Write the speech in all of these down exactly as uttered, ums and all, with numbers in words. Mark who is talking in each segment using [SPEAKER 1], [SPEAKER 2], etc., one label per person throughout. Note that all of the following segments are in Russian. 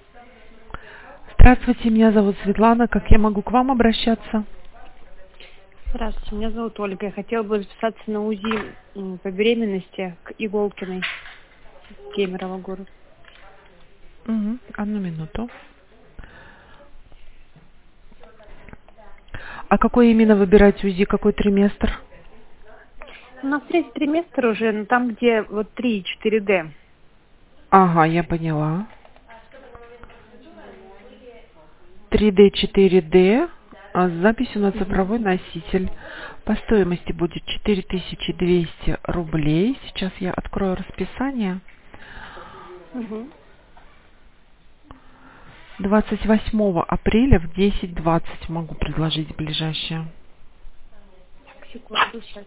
[SPEAKER 1] Здравствуйте, меня зовут Светлана. Как я могу к вам обращаться?
[SPEAKER 2] Здравствуйте, меня зовут Ольга. Я хотела бы записаться на УЗИ м, по беременности к Иголкиной, Кемерово город.
[SPEAKER 1] Угу. Одну минуту. А какой именно выбирать УЗИ, какой триместр?
[SPEAKER 2] У нас третий триместр уже, но там, где вот три и четыре дэ.
[SPEAKER 1] Ага, я поняла. три дэ, четыре дэ, а с записью на
[SPEAKER 2] Угу.
[SPEAKER 1] цифровой носитель. По стоимости будет четыре тысячи двести рублей. Сейчас я открою расписание.
[SPEAKER 2] Угу.
[SPEAKER 1] двадцать восьмого апреля в десять двадцать могу предложить ближайшее.
[SPEAKER 2] Так, секунду, сейчас.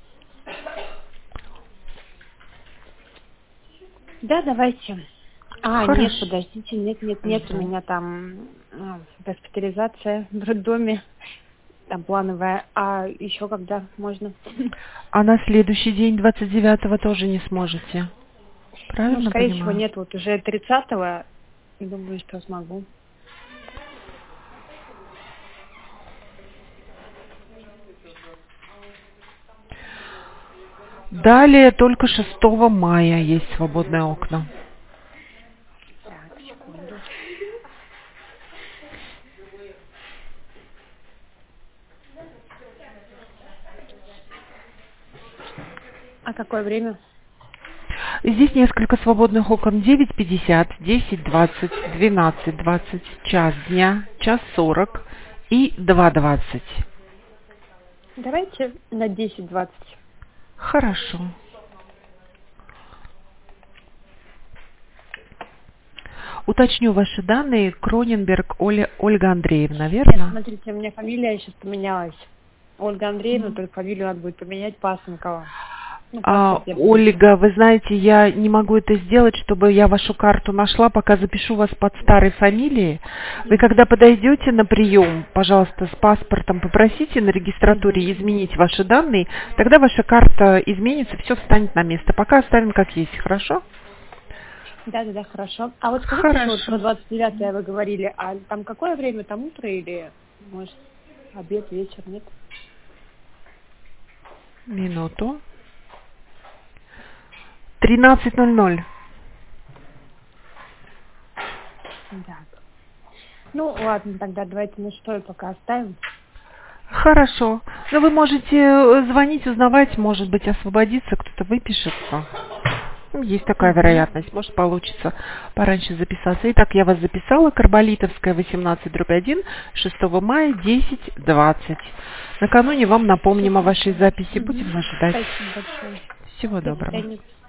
[SPEAKER 2] Да, давайте. А, нет,
[SPEAKER 1] Хорошо.
[SPEAKER 2] подождите, нет, нет, нет, у
[SPEAKER 1] Жду.
[SPEAKER 2] меня там а, госпитализация в роддоме, там плановая. А еще когда можно?
[SPEAKER 1] А на следующий день, двадцать девятого, тоже не сможете.
[SPEAKER 2] Ну,
[SPEAKER 1] Правильно
[SPEAKER 2] скорее всего,
[SPEAKER 1] понимаю?
[SPEAKER 2] нет, вот уже тридцатого, думаю, что смогу.
[SPEAKER 1] Далее только шестого мая есть свободные окна.
[SPEAKER 2] Так, секунду. А какое время?
[SPEAKER 1] Здесь несколько свободных окон. девять пятьдесят, десять двадцать, двенадцать двадцать, час дня, час сорок и два двадцать.
[SPEAKER 2] Давайте на десять двадцать.
[SPEAKER 1] Хорошо. Уточню ваши данные. Кроненберг Оля, Ольга Андреевна,
[SPEAKER 2] Нет,
[SPEAKER 1] верно?
[SPEAKER 2] смотрите, у меня фамилия сейчас поменялась. Ольга Андреевна, только фамилию надо будет поменять Пасынкова. Ну,
[SPEAKER 1] А,
[SPEAKER 2] паспорт я привезу.
[SPEAKER 1] Ольга, вы знаете, я не могу это сделать, чтобы я вашу карту нашла, пока запишу вас под старой фамилией. Вы когда
[SPEAKER 2] Угу.
[SPEAKER 1] подойдете на прием, пожалуйста, с паспортом попросите на
[SPEAKER 2] Угу.
[SPEAKER 1] регистратуре изменить ваши данные, тогда ваша карта изменится, все встанет на место. Пока оставим как есть, хорошо?
[SPEAKER 2] Да, да, да, хорошо. А вот скажите еще вот
[SPEAKER 1] Хорошо.
[SPEAKER 2] про двадцать девятое вы говорили, а там какое время? Там утро или, может, обед, вечер, нет?
[SPEAKER 1] Минуту. тринадцать ноль ноль.
[SPEAKER 2] Да. Ну, ладно, тогда давайте на что пока оставим.
[SPEAKER 1] Хорошо. Но вы можете э, звонить, узнавать, может быть, освободиться, кто-то выпишется. Ну, есть такая
[SPEAKER 2] Угу.
[SPEAKER 1] вероятность, может получится пораньше записаться. Итак, я вас записала. Карболитовская, восемнадцать дробь один, шестого мая, десять двадцать. Накануне вам напомним о
[SPEAKER 2] Супер.
[SPEAKER 1] вашей записи.
[SPEAKER 2] Угу.
[SPEAKER 1] Будем ожидать.
[SPEAKER 2] Спасибо большое.
[SPEAKER 1] Всего
[SPEAKER 2] До
[SPEAKER 1] доброго.
[SPEAKER 2] свидания.